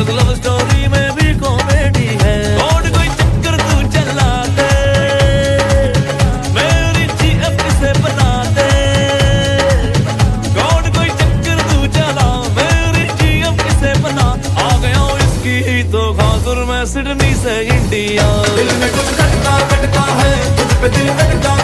इस love story में भी कॉमेडी है कौन कोई चक्कर तू चला दे मेरी जीएफ से बना दे कौन कोई चक्कर तू चला मेरी जीएफ से बना आ गया इसकी ही तो खातिर मैं सिडनी से इंडिया दिल में कुछ खटका खटका है तुझ पे दिल खटका